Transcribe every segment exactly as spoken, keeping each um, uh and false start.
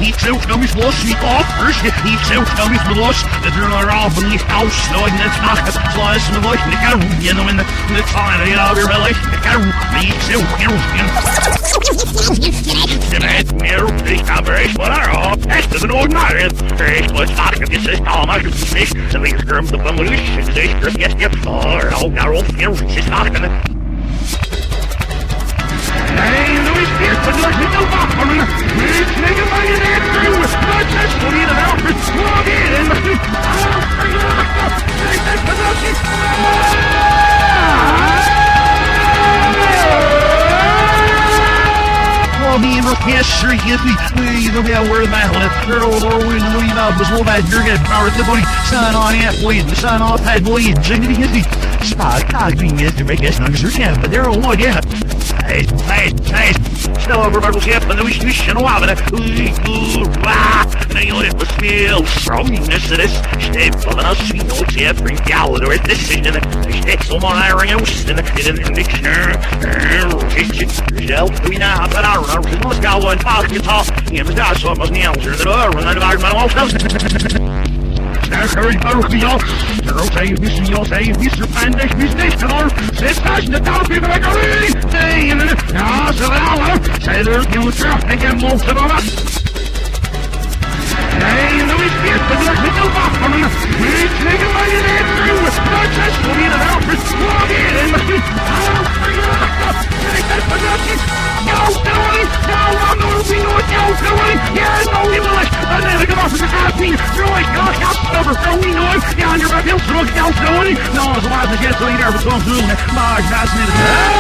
iets zelf nou eens los, niet offers, iets zelf nou eens los, dat er nog af en niet afsluiten, het maken, zoals een woord, de karo, je noemt in de time, je know, weer wel echt, de karo, iets zelf, je know, je weet meer, ik ga er eens wat aan, echt is een ordinaire, echt wat maken, dit is allemaal, ik zeg, ze liggen er op de bamboes, ik zeg, yes, yes, oh, oh, daarop, je is maken. Hey, Louis Pierce, but look, it's a lot for me. It's making my head through. Not just to be the Alfred. Log in. Well, me and Rocket sure get me. You know how we're the battle. Third old or win the lead up. Was low bad. You're getting power to the body. Sign on at bleed. Sign off had bleed. Jiggity hissy. Spot. God, being yes to make us numbers. Yeah, but they're all one, yeah. Hey, hey, hey. Snel over Bartels Jep en dan is het en wabelen. Oei, oei, waa. En je let me smeel. Strongness in this. Step van een sweet notes here. Bring jou door het is in de. Steek zomaar iron oost in de. In de mixer. Zelf doe je na. Maar daar. Daar is gauw en paal. Je taal. Je hebt daar zo wat niet anders. De deur. En dan waar maar al. Daar hurry over me all. Zero say mister y'all say mister Pandash business color. Zit daar in de taal people like already. Hey, en ja, zo wel. Say there's no truck. Ik heb most of them. Hey, Louis Pierce, but look, it's a lot for me. It's making my head through. Not just to be the Alfred. Log in. No, no, no, I'm going to be no, no, no, yeah, no, we will. I never come off with the happy. Roy, gosh, I'll over, so we know him. Yeah, on your right, he'll shrug, down, no, no, it's a lot of get so you never come through. Marge, that's it.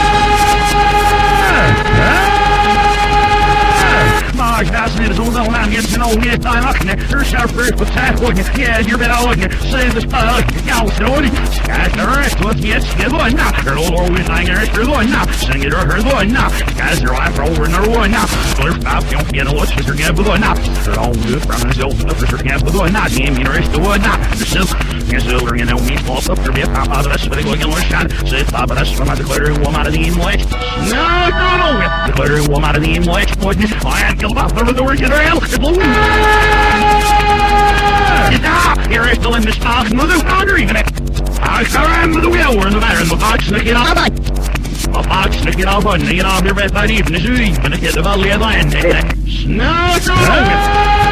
Marge, that's it. It's all down, I'm getting to know me. I'm not going to. You're sharp first, but that wouldn't you? Yeah, you're better, wouldn't you? Save this pile, down, no, guys, the rest of us, yes, get one now. You're all over, I'm going one now. Sing it or her one now. Guys, you're right for over another one now. Clear stop, don't get a watch, you're getting one now. They're all good from the zone, the first can't be one now. Game, you're rest of one now. The silk, you're silver, you know, me, falls up, you're being top out of us, but they're going to learn shot. Say, top of us from the declaring woman out of the English. No, no, no, declaring woman out of the English, wouldn't it? I am killed off over the word, get around. It's blue. You're still in the stock, mother, pounder, even it. I am with the wheel, we're in the matter, and the box, snick it off. A box, snick it off, and get off your bed by the evening, so you can get the valley of the end. No, no, no.